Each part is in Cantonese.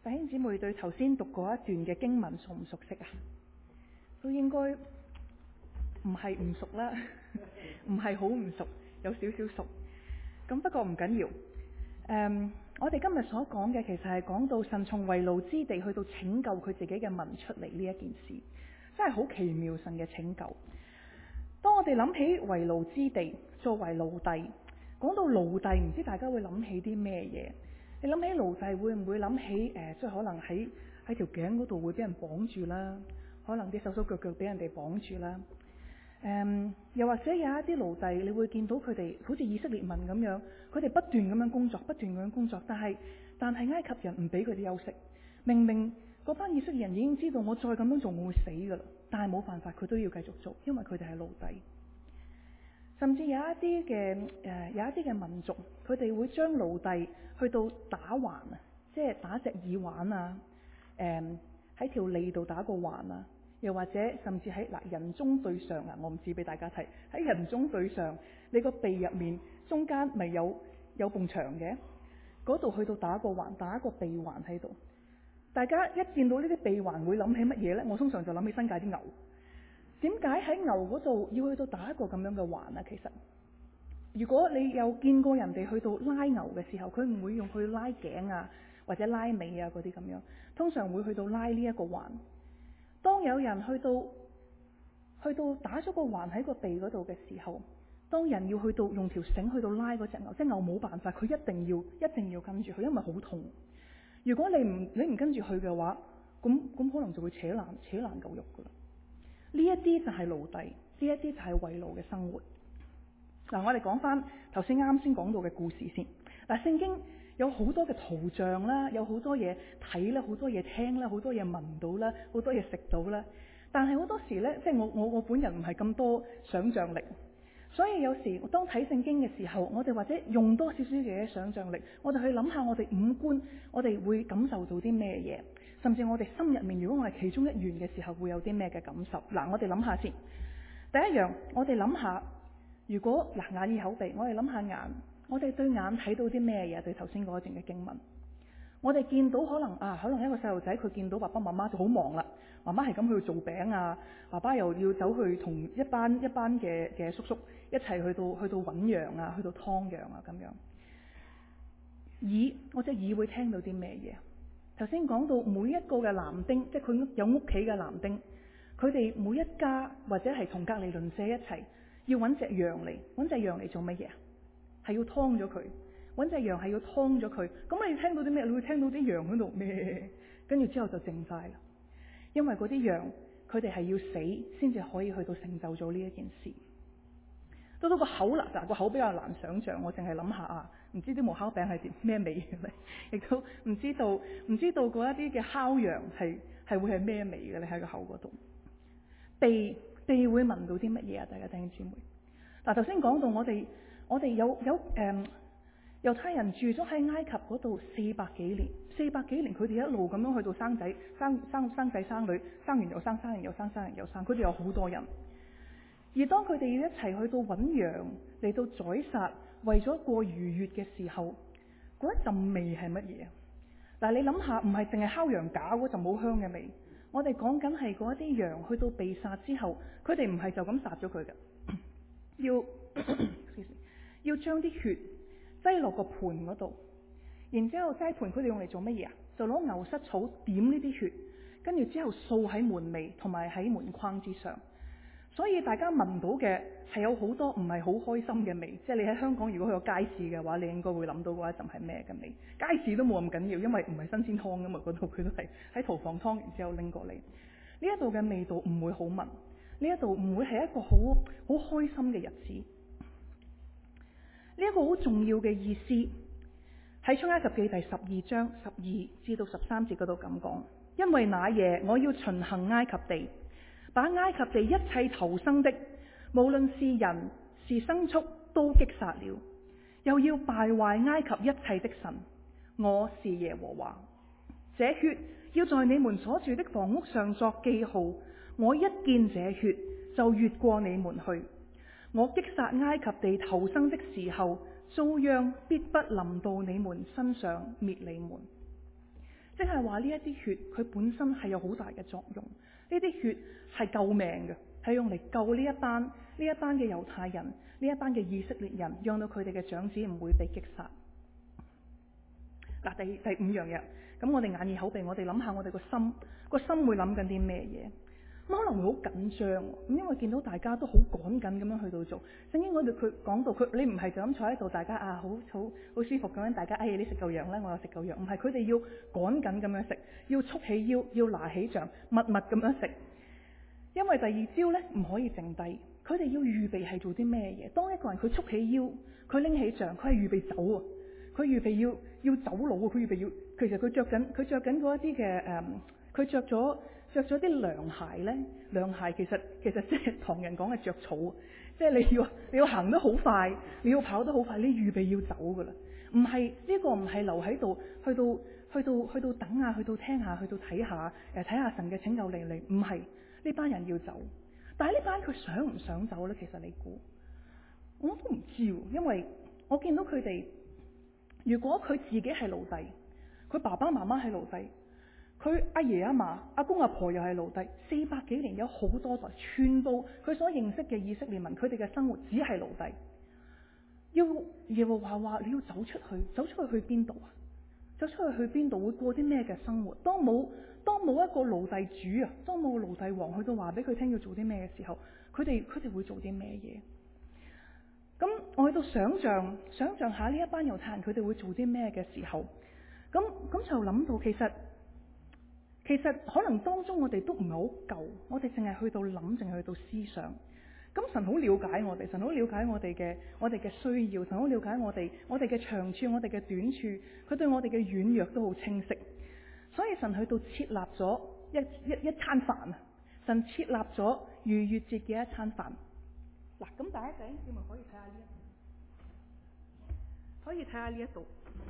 弟兄姊妹對頭先讀過一段嘅經文熟唔熟悉啊？都應該唔係唔熟啦，唔係好唔熟，有少少熟。咁不過唔緊要。我哋今日所講嘅其實係講到神從為奴之地去到拯救佢自己嘅民出嚟呢一件事，真係好奇妙神嘅拯救。當我哋諗起為奴之地，作為奴隸，講到奴隸，唔知大家會諗起啲咩嘢？你諗起奴隸會唔會諗起即係可能喺條頸嗰度會俾人綁住啦，可能啲手手腳腳俾人哋綁住啦。又或者有一啲奴隸，你會見到佢哋好似以色列民咁樣，佢哋不斷咁樣工作，不斷咁樣工作，但係埃及人唔俾佢哋休息。明明嗰班以色列人已經知道我再咁樣做我會死㗎啦，但係冇辦法，佢都要繼續做，因為佢哋係奴隸。甚至有一啲嘅民族，佢哋會將奴隸去到打環啊，即係打隻耳環啊，喺條脷度打個環啊，又或者甚至喺人中對上啊，我唔知俾大家睇，喺人中對上，你個鼻入面中間咪有埲牆嘅，嗰度去到打個環，打一個鼻環喺度。大家一見到呢啲鼻環會諗起乜嘢呢？我通常就諗起新界啲牛。點解喺牛嗰度要去到打一個咁樣嘅環啊？其實，如果你有見過人哋去到拉牛嘅時候，佢唔會用去拉頸啊，或者拉尾啊嗰啲咁樣，通常會去到拉呢一個環。當有人去到打咗個環喺個鼻嗰度嘅時候，當人要去到用條繩去到拉嗰隻牛，隻牛冇辦法，佢一定要跟住佢，因為好痛。如果你唔跟住佢嘅話，咁可能就會扯爛嚿肉噶啦。呢一啲就係奴隸，呢一啲就係為奴嘅生活。我哋講翻頭先啱先講到嘅故事先。聖經有好多嘅圖像啦，有好多嘢睇啦，好多嘢聽啦，好多嘢聞到啦，好多嘢食到啦。但係好多時呢，即係我本人唔係咁多想像力，所以有時當睇聖經嘅時候，我哋或者用多少少嘅想像力，我哋去諗下我哋五官，我哋會感受到啲咩嘢？甚至我哋心入面，如果我係其中一員嘅時候，會有啲咩嘅感受？我哋諗下先。第一樣，我哋諗下，如果眼耳口鼻，我哋諗下眼，我哋對眼睇到啲咩嘢？對頭先嗰一段嘅經文，我哋見到可能一個細路仔，佢見到爸爸媽媽就好忙啦，媽媽係咁去做餅啊，爸爸又要走去同一班嘅叔叔一齊去到搵羊啊，去到劏羊啊咁樣。我隻耳會聽到啲咩嘢？頭先講到每一個嘅男丁，即係佢有屋企嘅男丁，佢哋每一家或者係同隔離鄰舍一齊，要揾隻羊嚟做乜嘢？係要劏咗佢，揾隻羊係要劏咗佢。咁你聽到啲咩？你會聽到啲羊喺度咩？跟住之後就靜晒啦，因為嗰啲羊佢哋係要死先至可以去到成就咗呢一件事。到個口啦，個口比較難想像，我淨係諗下唔知啲無烤餅係咩味嘅咧，亦都唔知道嗰一啲嘅烤羊係會係咩味嘅咧？喺個口嗰度，鼻會聞到啲乜嘢啊？大家弟兄姊妹，頭先講到我哋有猶太人住咗喺埃及嗰度400幾年，佢哋一路咁樣去到生仔生女，生完又生，生完又生，生完又生，佢哋有好多人。而當佢哋要一齊去到揾羊嚟到宰殺，為咗過逾越嘅時候，嗰一陣味係乜嘢？你諗下，唔係淨係烤羊架嗰陣好香嘅味，我哋講緊係嗰一啲羊去到被殺之後，佢哋唔係就咁殺咗佢嘅，要將啲血擠落個盤嗰度，然之後擠盤佢哋用嚟做乜嘢啊？就攞牛膝草點呢啲血，跟住之後掃喺門楣同埋喺門框之上。所以大家聞到嘅係有好多唔係好開心嘅味，即係你喺香港如果去過街市嘅話，你應該會諗到嗰一陣係咩嘅味。街市都冇咁緊要，因為唔係新鮮劏噶嘛，嗰度佢都係喺屠房劏完之後拎過嚟。呢一度嘅味道唔會好聞，呢一度唔會係一個好開心嘅日子。呢一個好重要嘅意思喺出埃及記第12章12至到13節嗰度咁講，因為那夜我要巡行埃及地，把埃及地一切頭生的，無論是人是牲畜，都擊殺了，又要敗壞埃及一切的神。我是耶和華。這血要在你們所住的房屋上作記號，我一見這血就越過你們去。我擊殺埃及地頭生的時候，遭殃必不臨到你們身上滅你們。 即係話呢一啲血佢本身係有好大嘅作用，呢啲血係救命嘅，係用嚟救呢一班嘅猶太人，呢一班嘅以色列人，讓到佢哋嘅長子唔會被擊殺。嗱，第五樣嘢，咁我哋眼耳口鼻，我哋諗下我哋個心會諗緊啲咩嘢？咁可能會好緊張，咁因為見到大家都好趕緊咁樣去到做。聖經嗰度佢講到你唔係就咁坐喺度，大家好舒服咁樣，大家你食嚿羊咧，我又食嚿羊，唔係，佢哋要趕緊咁樣食，要束起腰，要拿起杖，密密咁樣食。因為第二朝咧唔可以剩低，佢哋要預備係做啲咩嘢？當一個人佢束起腰，佢拎起杖，佢係預備走啊，佢預備要走佬啊，佢預備要，其實佢着緊嗰一啲嘅佢着咗啲涼鞋咧，涼鞋其實即係唐人講嘅着草，即係你要行得好快，你要跑得好快，你預備要走噶啦，唔係呢個唔係留喺度，去到等啊，去到聽下，去到睇下睇下神嘅拯救嚟，唔係，呢班人要走，但係呢班佢想唔想走咧？其實你估我都唔知，因為我見到佢哋，如果佢自己係奴隸，佢爸爸媽媽係奴隸。佢阿爺阿嫲、阿公阿婆又係奴隸，400幾年有好多代，全部佢所認識嘅以色列民，佢哋嘅生活只係奴隸。要耶和華話你要走出去去邊度啊？走出去邊度？會過啲咩嘅生活？當冇一個奴隸主啊，當冇奴隸王去到話俾佢聽要做啲咩嘅時候，佢哋會做啲咩嘢？咁我喺度想象下呢一班猶太人佢哋會做啲咩嘅時候，咁就諗到其實可能當中我哋都唔係好夠，我哋淨係去到諗，淨係去到思想。咁神好了解我哋，神好了解我哋嘅需要，神好了解我哋嘅長處，我哋嘅短處，佢對我哋嘅軟弱都好清晰。所以神去到設立咗一餐飯啊！神設立咗逾越節嘅一餐飯。嗱，咁第一你咪可以睇下呢一度。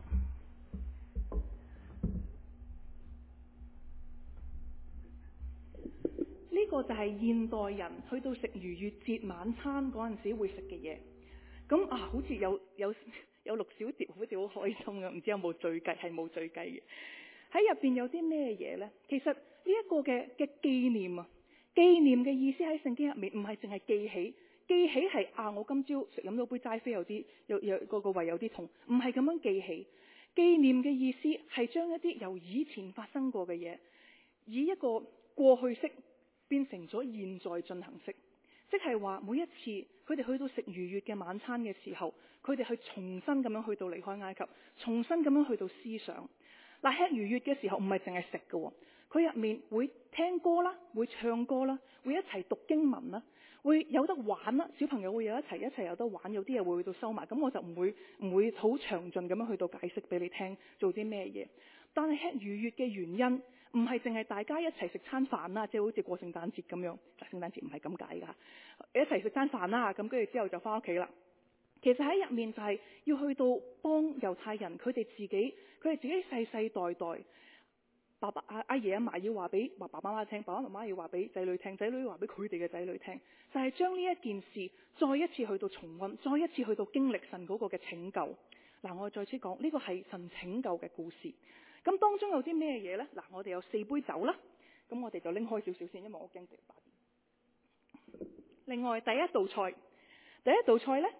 呢個就係現代人去到食逾越節晚餐嗰陣時會食嘅嘢。咁好似有六小碟，好似好開心啊！唔知有冇醉雞？係冇醉雞嘅。喺入邊有啲咩嘢呢？其實呢一個嘅紀念啊，紀念嘅意思喺聖經入面唔係淨係記起係我今朝飲到杯齋啡有個胃有啲痛，唔係咁樣記起。紀念嘅意思係將一啲由以前發生過嘅嘢，以一個過去式變成咗現在進行式，即係話每一次佢哋去到食逾越嘅晚餐嘅時候，佢哋去重新咁樣去到離開埃及，重新咁樣去到思想。嗱，吃逾越嘅時候唔係淨係食嘅，佢入面會聽歌啦，會唱歌啦，會一齊讀經文啦，會有得玩啦，小朋友會一齊有得玩，有啲嘢會去到收埋，咁我就唔會好詳盡咁樣去到解釋俾你聽做啲咩嘢。但係吃逾越嘅原因唔係淨係大家一齊食餐飯啦，即係好似過聖誕節咁樣。聖誕節唔係咁解噶，一齊食餐飯啦，咁跟住之後就翻屋企啦。其實喺入面就係要去到幫猶太人，佢哋自己世世代代，阿爺阿嫲要話俾爸爸媽媽聽，爸爸媽媽要話俾仔女聽，仔女話俾佢哋嘅仔女聽，就係將呢一件事再一次去到重溫，再一次去到經歷神嗰個嘅拯救。嗱，我再次講，呢個係神拯救嘅故事。咁當中有啲咩嘢呢？嗱，我哋有4杯酒啦，咁我哋就拎開少少先，因為我驚打電。另外第一道菜呢，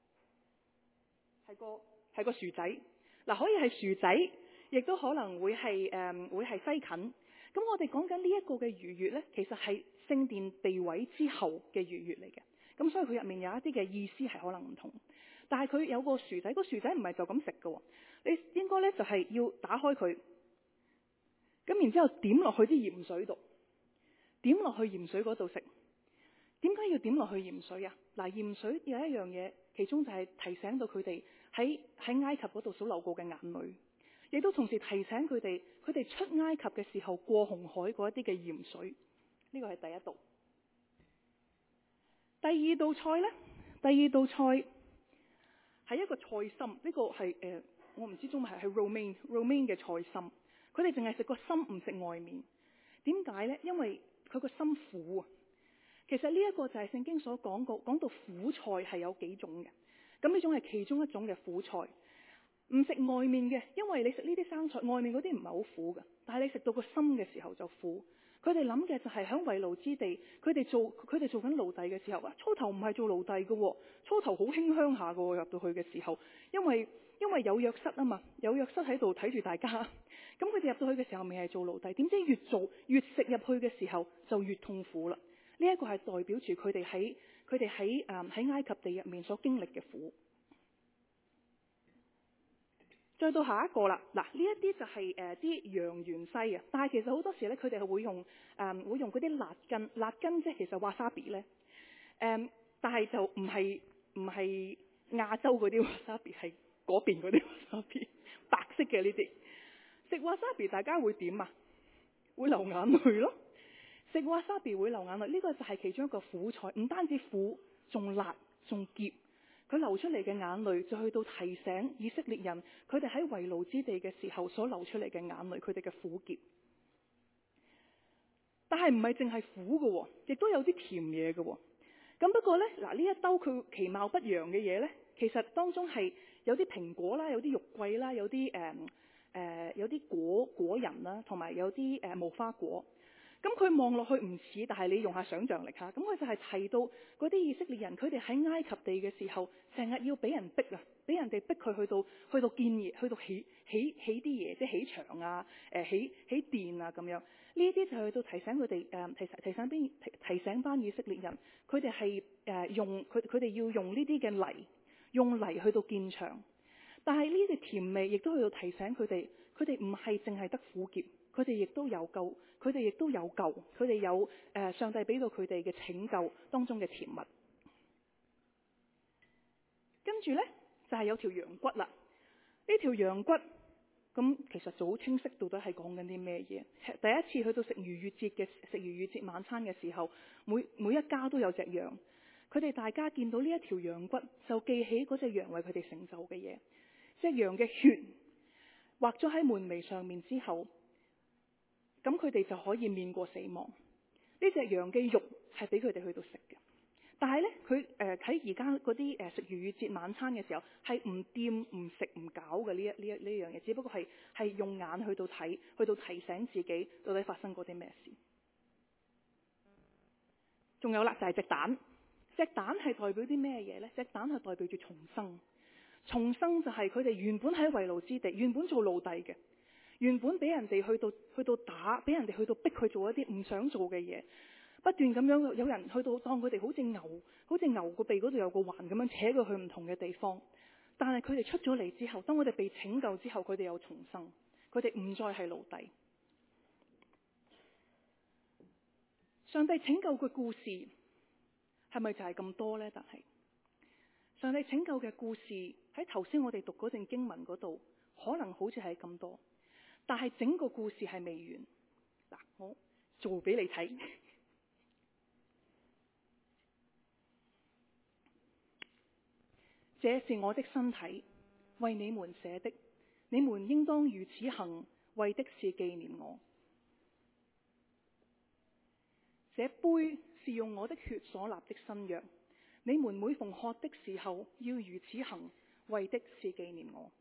係個薯仔。嗱，可以係薯仔，亦都可能會係西芹。咁我哋講緊呢一個嘅逾越呢，其實係聖殿被毀之後嘅逾越嚟嘅。咁所以佢入面有一啲嘅意思係可能唔同。但係佢有個薯仔，個薯仔唔係就咁食嘅，你應該呢就係要打開佢，咁然之後點落去啲鹽水度，點落去鹽水嗰度食。點解要點落去鹽水啊？嗱，鹽水有一樣嘢，其中就係提醒到佢哋喺埃及嗰度所流過嘅眼淚，亦都同時提醒佢哋出埃及嘅時候過紅海嗰一啲嘅鹽水。呢個係第一道。第二道菜係一個菜心，呢個係我唔知中文係 romaine 嘅菜心。佢哋淨係食個心，唔食外面。點解呢？因為佢個心苦啊。其實呢一個就係聖經所講到苦菜係有幾種嘅。咁呢種係其中一種嘅苦菜。 唔食外面嘅，因為你食呢啲生菜，外面嗰啲唔係好苦嘅，但係你食到個心嘅時候就苦。佢哋諗嘅就係喺為奴之地，佢哋做緊奴隸嘅時候，初頭唔係做奴隸嘅，初頭好馨香下嘅，入到去嘅時候，因為有約瑟啊嘛，有約瑟喺度睇住大家，咁佢哋入到去嘅時候未係做奴隸，點知越做越食入去嘅時候就越痛苦啦。呢一個係代表住佢哋喺埃及地入面所經歷嘅苦。再到下一個啦，嗱，呢一啲就係啲洋芫茜啊，但係其實好多時咧佢哋係會用嗰啲辣根即係其實 wasabi 咧，但係就唔係亞洲嗰啲 wasabi， 係嗰邊嗰啲 wasabi， 白色嘅呢啲。食 wasabi 大家會點啊？會流眼淚咯。食 wasabi 會流眼淚，呢個就係其中一個苦菜，唔單止苦，仲辣仲澀。佢流出嚟嘅眼淚就去到提醒以色列人，佢哋喺為奴之地嘅時候所流出嚟嘅眼淚，佢哋嘅苦澀。但係唔係淨係苦嘅，亦都有啲甜嘢嘅。咁不過呢，嗱，呢一兜佢其貌不揚嘅嘢呢，其實當中係有啲蘋果啦，有啲肉桂啦，有啲有啲果仁啦，同埋有啲無花果。咁佢望落去唔似，但係你用下想像力下，咁佢就係提到嗰啲以色列人，佢哋喺埃及地嘅時候，成日要俾人逼啊，俾人哋逼佢去到建業，去到起啲嘢，即係起牆啊，起電啊咁樣。呢啲就係去到提醒佢哋，提醒班以色列人，佢哋係佢哋要用呢啲嘅泥，用泥去到建牆。但係呢啲甜味亦都去到提醒佢哋唔係淨係得苦澀。佢哋亦都有救，佢哋有上帝俾到佢哋嘅拯救當中嘅甜蜜。跟住呢，就係有條羊骨啦，呢條羊骨咁其實就好清晰，到底係講緊啲咩嘢？第一次去到食逾越節晚餐嘅時候，每一家都有隻羊，佢哋大家見到呢一條羊骨，就記起嗰隻羊為佢哋成就嘅嘢。隻羊嘅血畫咗喺門楣上面之後，咁佢哋就可以免過死亡。呢隻羊嘅肉係俾佢哋去到食嘅，但係呢，佢喺而家嗰啲食逾越節晚餐嘅時候係唔掂唔食唔搞嘅呢樣嘢，只不過係用眼去到睇，去到提醒自己到底發生過啲咩事。仲有啦，就係隻蛋。隻蛋係代表啲咩嘢呢？隻蛋係代表住重生。重生就係佢哋原本喺為奴之地，原本做奴隸嘅。原本俾人哋去到打，俾人哋去到逼佢做一啲唔想做嘅嘢，不斷咁樣有人去到當佢哋好似牛個鼻嗰度有個環咁樣扯佢去唔同嘅地方。但係佢哋出咗嚟之後，當我哋被拯救之後，佢哋又重生，佢哋唔再係奴隸。上帝拯救嘅故事係咪就係咁多呢？但係上帝拯救嘅故事喺頭先我哋讀嗰段經文嗰度，可能好似係咁多。但係整個故事係未完。嗱，我做俾你睇。這是我的身體，為你們捨的，你們應當如此行，為的是紀念我。這杯是用我的血所立的新約，你們每逢喝的時候，要如此行，為的是紀念我。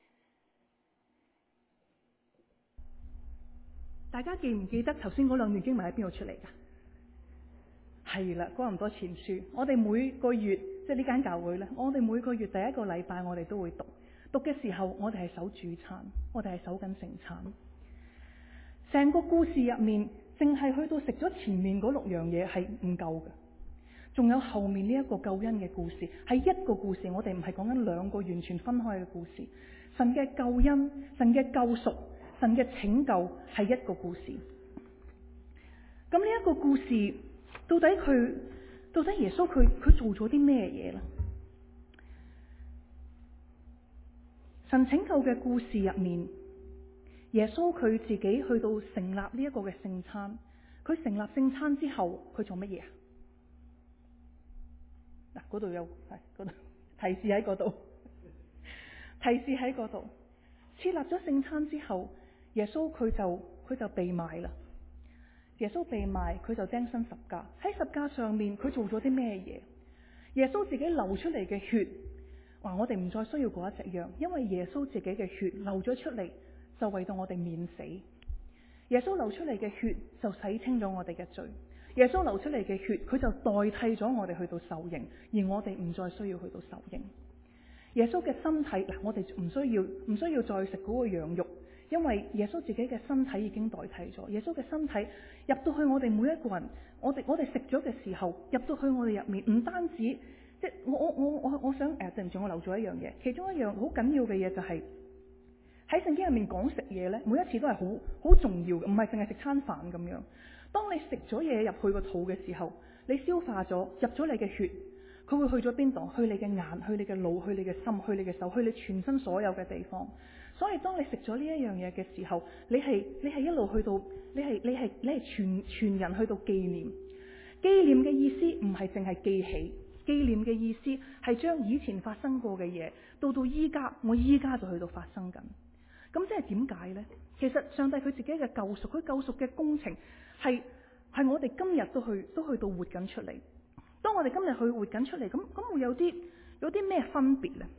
大家記唔記得頭先嗰兩段經文喺邊度出嚟㗎？係啦，哥林多前書。我哋每個月即係呢間教會咧，我哋每個月第一個禮拜我哋都會讀嘅時候，我哋係守主餐，我哋係守緊聖餐。成個故事入面，淨係去到食咗前面嗰6樣嘢係唔夠嘅，仲有後面呢一個救恩嘅故事，係一個故事。我哋唔係講緊兩個完全分開嘅故事。神嘅救恩，神嘅救贖，神嘅拯救係一個故事。咁呢一個故事，到底耶穌佢做咗啲咩嘢咧？神拯救嘅故事入面，耶穌佢自己去到成立呢一個嘅聖餐。佢成立聖餐之後，佢做乜嘢啊？嗱，嗰度有嗰度提示喺嗰度，提示喺嗰度。設立咗聖餐之後，耶穌佢就被賣啦。耶穌被賣，佢就釘身十架。喺十架上面，佢做咗啲咩嘢？耶穌自己流出嚟嘅血， 話我哋唔再需要嗰一隻羊，因為耶穌自己嘅血流咗出嚟，就為到我哋免死。耶穌流出嚟嘅血就洗清咗我哋嘅罪。耶穌流出嚟嘅血，佢就代替咗我哋去到受刑，而我哋唔再需要去到受刑。耶穌嘅身體嗱，我哋唔需要再食嗰個羊肉，因為耶穌自己嘅身體已經代替咗。耶穌嘅身體入到去我哋每一個人，我哋食咗嘅時候，入到去我哋入面，唔單止即係我想對唔住，我漏咗一樣嘢。其中一樣好緊要嘅嘢就係喺聖經入面講食嘢咧，每一次都係好重要嘅，唔係淨係食餐飯咁樣。當你食咗嘢入去個肚嘅時候，你消化咗入咗你嘅血，佢會去咗邊度？去你嘅眼，去你嘅腦，去你嘅心，去你嘅手，去你全身所有嘅地方。所以當你食咗呢一樣嘢嘅時候，你係一路去到，你係全人去到紀念。紀念嘅意思唔係淨係記起，紀念嘅意思係將以前發生過嘅嘢，到依家，我依家就去到發生緊。咁即係點解呢？其實上帝佢自己嘅救贖，佢救贖嘅工程係我哋今日都去到活緊出嚟。當我哋今日去活緊出嚟，咁會有啲咩分別呢？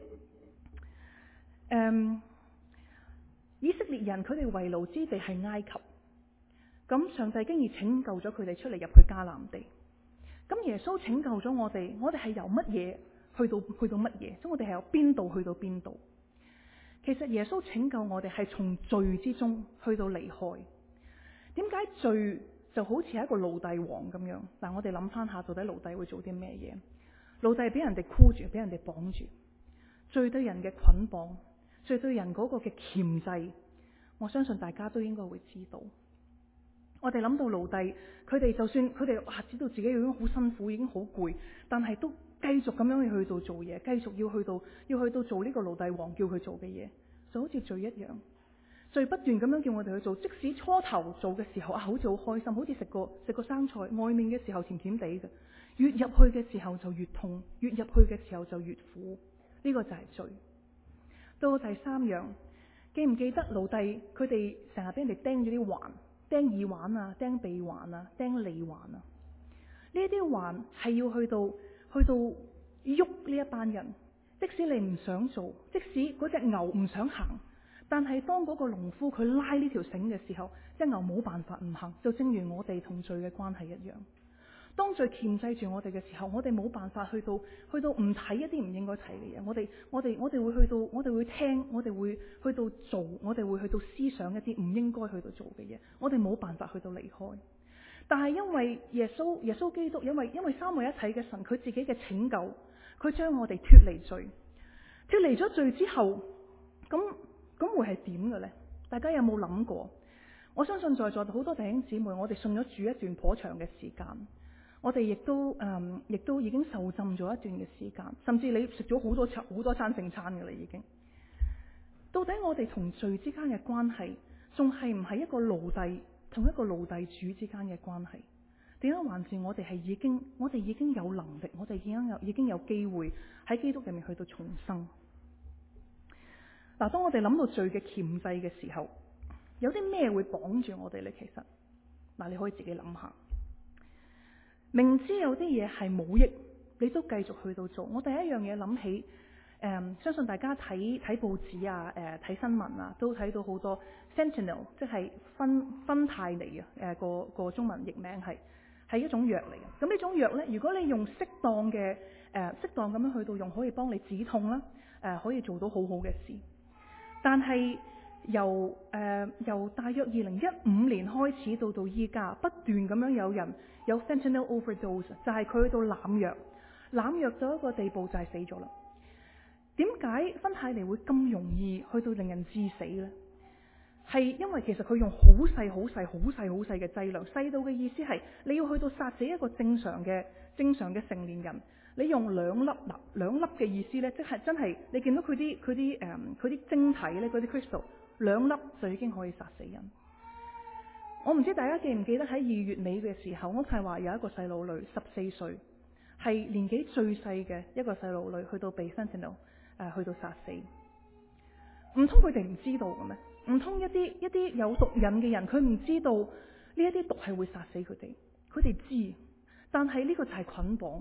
以色列人佢哋為奴之地係埃及，咁上帝經已拯救咗佢哋出嚟入去迦南地。咁耶穌拯救咗我哋係由乜嘢去到乜嘢？即係我哋係由邊度去到邊度？其實耶穌拯救我哋係從罪之中去到離開。點解罪就好似係一個奴隸王咁樣？嗱，我哋諗翻下，到底奴隸會做啲咩嘢？奴隸俾人哋箍住，俾人哋綁住，罪對人嘅捆綁，罪對人嗰個嘅鉗制，我相信大家都應該會知道。我哋諗到奴隸，佢哋就算佢哋知道自己已經好辛苦，已經好攰，但係都繼續咁樣去到做嘢，繼續要去到做呢個奴隸王叫佢做嘅嘢，就好似罪一樣。罪不斷咁樣叫我哋去做，即使初頭做嘅時候好似好開心，好似食個生菜，外面嘅時候甜甜地嘅，越入去嘅時候就越痛，越入去嘅時候就越苦。呢個就係罪。到第三樣，記唔記得奴隸佢哋成日俾人哋釘咗啲環，釘耳環啊，釘鼻環啊，釘脷環啊？呢啲環係要去到喐呢一班人，即使你唔想做，即使嗰隻牛唔想行。但係當嗰個農夫佢拉呢條繩嘅時候，隻牛冇辦法唔行，就正如我哋同罪嘅關係一樣。當罪鉗制住我哋嘅時候，我哋冇辦法去到唔睇一啲唔應該睇嘅嘢。我哋會去到，我哋會聽，我哋會去到做，我哋會去到思想一啲唔應該去到做嘅嘢。我哋冇辦法去到離開。但係因為耶穌基督，因為三位一體嘅神，佢自己嘅拯救，佢將我哋脫離罪，脫離咗罪之後，咁會係點嘅呢？大家有冇諗過？我相信在座好多弟兄姊妹，我哋信咗主一段頗長嘅時間，我哋亦都已經受浸咗一段嘅時間，甚至你食咗好多餐聖餐嘅啦已經。到底我哋同罪之間嘅關係，仲係唔係一個奴隸同一個奴隸主之間嘅關係？點解還是我哋已經有能力，我哋已經有機會喺基督入面去到重生？嗱，當我哋諗到罪嘅鉗制嘅時候，有啲咩會綁住我哋呢？其實，嗱，你可以自己諗下。明知有啲嘢係冇益，你都繼續去到做。我第一樣嘢諗起，相信大家睇報紙啊，睇新聞啊，都睇到好多 Fentanyl， 即係芬太尼啊，個中文譯名係一種藥嚟嘅。咁呢種藥呢，如果你用適當咁樣去到用，可以幫你止痛啦，可以做到好好嘅事。但係由大約2015年開始到依家，不斷咁樣有人有 fentanyl overdose， 就係佢去到濫藥到一個地步就係死咗啦。點解芬太尼會咁容易去到令人致死呢？係因為其實佢用好細嘅劑量，細到嘅意思係你要去到殺死一個正常嘅成年人。你用兩粒嘅意思呢，即係真係你見到佢啲晶體呢，嗰啲 crystal 兩粒就已經可以殺死人。我唔知大家記唔記得喺2月尾嘅時候，屋太華有一個細路女14歲，係年紀最細嘅一個細路女，去到被 fentanyl 去到殺死。唔通佢哋唔知道嘅咩？唔通一啲有毒癮嘅人，佢唔知道呢一啲毒係會殺死佢哋？佢哋知，但係呢個就係捆綁。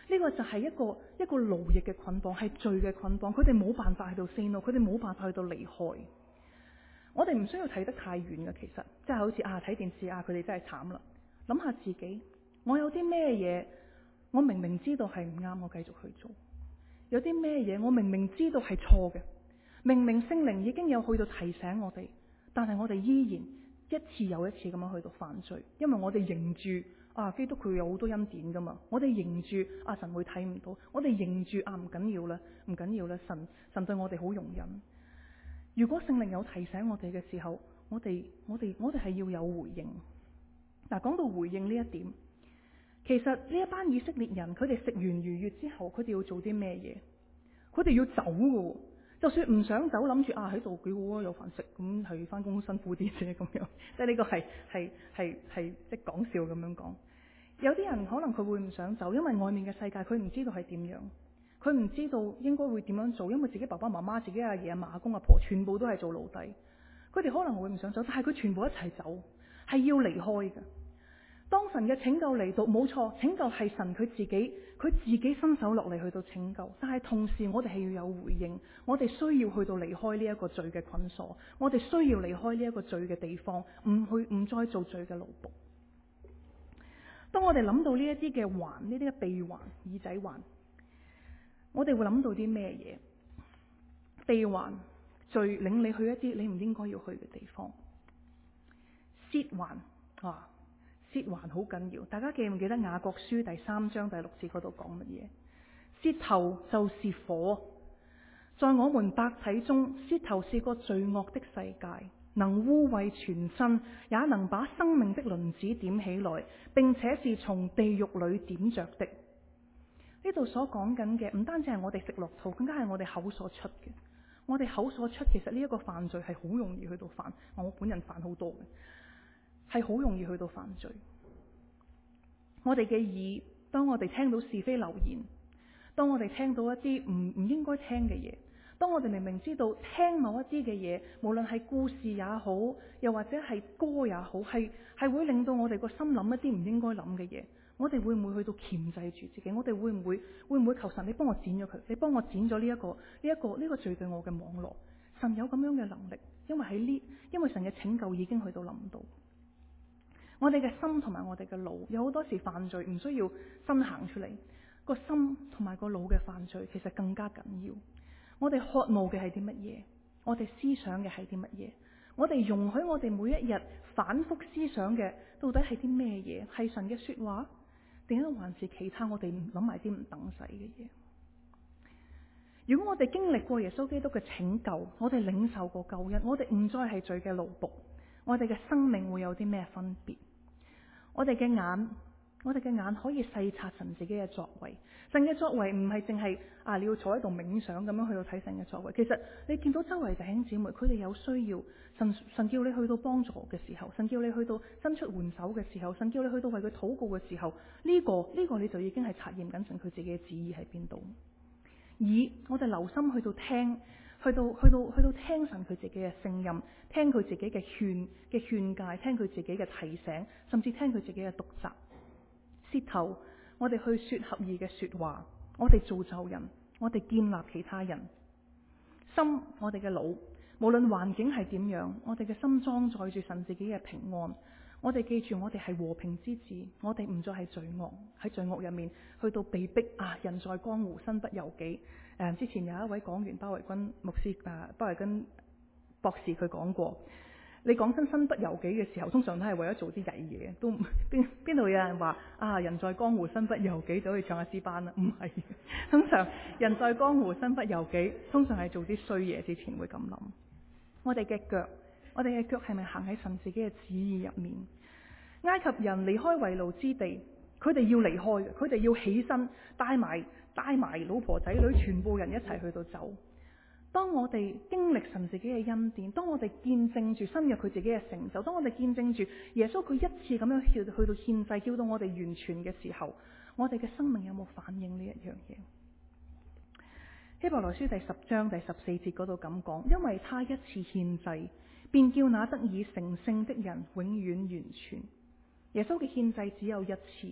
呢個就係一個奴役嘅捆綁，係罪嘅捆綁。佢哋冇辦法去到 say no， 佢哋冇辦法去到離開。我哋唔需要睇得太遠嘅，其實即係好似睇電視佢哋真係慘啦。諗下自己，我有啲咩嘢，我明明知道係唔啱，我繼續去做。有啲咩嘢我明明知道係錯嘅，明明聖靈已經有去到提醒我哋，但係我哋依然一次又一次咁樣去到犯罪，因為我哋認住基督佢有好多恩典噶嘛，我哋認住神會睇唔到，我哋認住唔緊要啦，唔緊要啦，神對我哋好容忍。如果聖靈有提醒我哋嘅時候，我哋係要有回應。嗱，講到回應呢一點，其實呢一班以色列人，佢哋食完逾越之後，佢哋要做啲咩嘢？佢哋要走㗎，就算唔想走，諗住喺度幾好啊，有飯食，咁係翻工辛苦啲啫，咁樣，即係呢個係即係講笑咁樣講。有啲人可能佢會唔想走，因為外面嘅世界佢唔知道係點樣，佢唔知道應該會點樣做，因為自己爸爸媽媽、自己阿爺阿嫲、阿公阿婆全部都係做奴隸，佢哋可能會唔想走，但係佢全部一齊走，係要離開嘅。當神嘅拯救嚟到，冇錯，拯救係神佢自己伸手落嚟去到拯救，但係同時我哋係要有回應，我哋需要去到離開呢一個罪嘅捆鎖，我哋需要離開呢一個罪嘅地方，唔再做罪嘅奴僕。當我哋諗到呢一啲嘅環，呢啲嘅臂環、耳仔環，我哋會諗到啲咩嘢？臂環，罪領你去一啲你唔應該要去嘅地方。舌環，舌環好緊要，大家記唔記得雅各書第3章第6節嗰度講乜嘢？舌頭就是火，在我們百體中，舌頭是個罪惡的世界，能污穢全身，也能把生命的輪子點起來，並且是從地獄裏點着的。呢度所講緊嘅唔單止係我哋食落肚，更加係我哋口所出嘅。我哋口所出，其實呢一個犯罪係好容易去到犯，我本人犯好多嘅，係好容易去到犯罪。我哋嘅耳，當我哋聽到是非流言，當我哋聽到一啲唔應該聽嘅嘢，當我哋明明知道聽某一啲嘅嘢，無論係故事也好，又或者係歌也好，係會令到我哋個心諗一啲唔應該諗嘅嘢，我哋會唔會去到鉗制住自己？我哋會唔會求神你幫我剪咗佢？你幫我剪咗呢一個罪對我嘅網絡？神有咁樣嘅能力，因為神嘅拯救已經去到臨到。我哋嘅心同埋我哋嘅腦，有好多時犯罪唔需要身行出嚟，個心同埋個腦嘅犯罪其實更加緊要。我哋渴慕嘅係啲乜嘢？我哋思想嘅係啲乜嘢？我哋容許我哋每一日反覆思想嘅到底係啲咩嘢？係神嘅說話，定係還是其他我哋諗埋啲唔等使嘅嘢？如果我哋經歷過耶穌基督嘅拯救，我哋領受過救恩，我哋唔再係罪嘅奴僕，我哋嘅生命會有啲咩分別？我哋嘅眼可以細察神自己嘅作為。神嘅作為唔係淨係你要坐喺度冥想咁樣去到睇神嘅作為。其實你見到周圍弟兄姊妹，佢哋有需要，神叫你去到幫助嘅時候，神叫你去到伸出援手嘅時候，神叫你去到為佢禱告嘅時候，呢個你就已經係察驗緊神佢自己嘅旨意喺邊度。我哋留心去到聽，去到聽神佢自己嘅聲音，聽佢自己嘅勸誡，聽佢自己嘅提醒，甚至聽佢自己嘅督責。舌頭，我哋去說合意嘅說話，我哋造就人，我哋建立其他人。心，我哋嘅腦，無論環境係點樣，我哋嘅心裝載住神自己嘅平安。我哋記住，我哋係和平之子，我哋唔再係罪惡，喺罪惡入面去到被逼人在江湖身不由己。之前有一位講員鮑維均牧師鮑維均博士佢講過，你講真身不由己嘅時候，通常都係為咗做啲曳嘢，都邊度有人話人在江湖身不由己就去唱下詩班啦？唔係，通常人在江湖身不由己，通常係做啲衰嘢之前會咁諗。我哋嘅腳係咪行喺神自己嘅旨意入面？埃及人離開為奴之地，佢哋要離開嘅，佢哋要起身帶埋老婆仔女，全部人一齊去到走。當我哋經歷神自己嘅恩典，當我哋見證住新約佢自己嘅成就，當我哋見證住耶穌佢一次咁樣去到獻祭，叫到我哋完全嘅時候，我哋嘅生命有冇反映呢一樣嘢？希伯來書第10章第14節嗰度咁講，因為他一次獻祭，便叫那得以成聖的人永遠完全。耶穌嘅獻祭只有一次，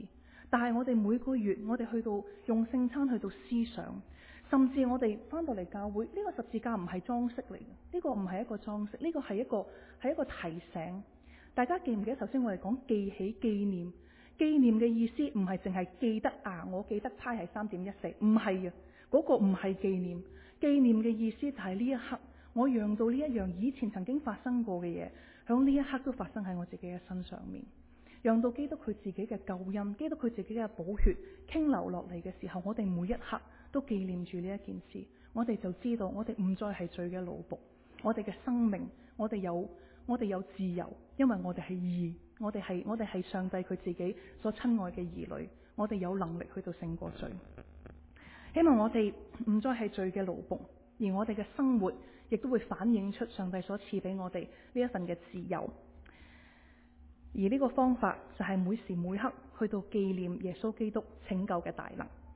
但係我哋每個月我哋去到用聖餐去到思想，甚至我哋翻到嚟教會，呢個十字架唔係裝飾嚟嘅，呢個唔係一個裝飾，呢個係一個提醒。大家記唔記得頭先我哋講記起紀念？紀念嘅意思唔係淨係記得我記得派係3.14，唔係啊，嗰個唔係紀念。紀念嘅意思就係呢一刻，我讓到呢一樣以前曾經發生過嘅嘢，響呢一刻都發生喺我自己嘅身上面，讓到基督佢自己嘅救恩，基督佢自己嘅寶血傾流落嚟嘅時候，我哋每一刻都紀念住呢一件事，我哋就知道我哋唔再係罪嘅奴僕，我哋嘅生命，我哋有自由，因為我哋係義，我哋係上帝佢自己所親愛嘅兒女，我哋有能力去到勝過罪。希望我哋唔再係罪嘅奴僕，而我哋嘅生活亦都會反映出上帝所賜俾我哋呢一份嘅自由。而呢個方法就係每時每刻去到紀念耶穌基督拯救嘅大能。